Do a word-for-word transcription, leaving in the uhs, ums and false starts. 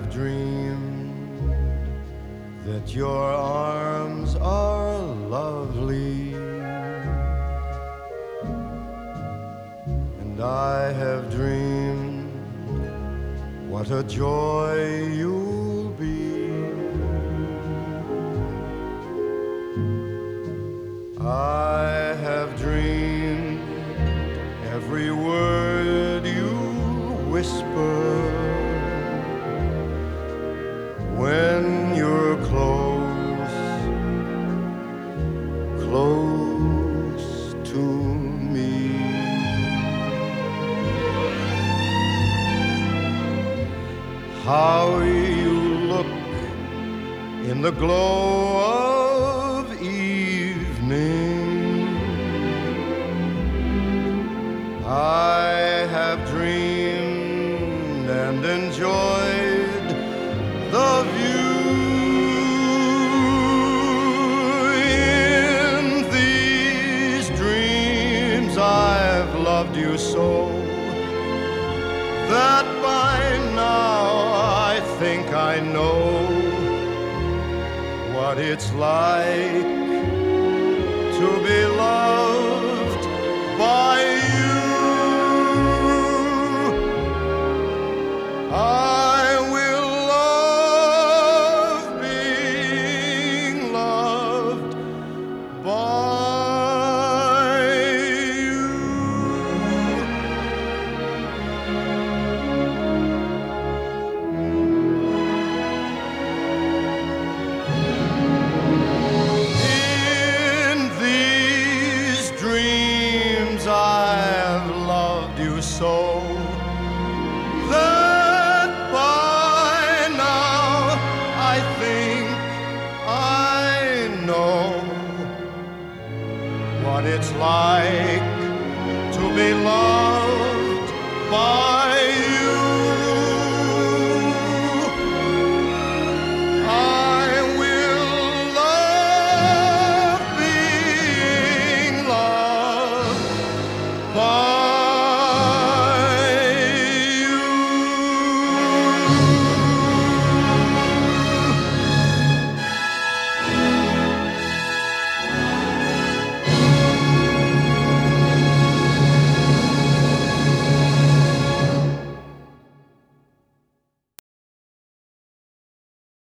have dreamed that your arms are lovely, and I have dreamed what a joy you'll be. I have dreamed every word you whisper when you're close, close to me. How you look in the glow of evening. I have dreamed and enjoyed the view. In these dreams I've loved you so that by now I think I know what it's like to be loved by you. I will love being loved by you. In these dreams I've loved you so that by now I think I know what it's like to be loved by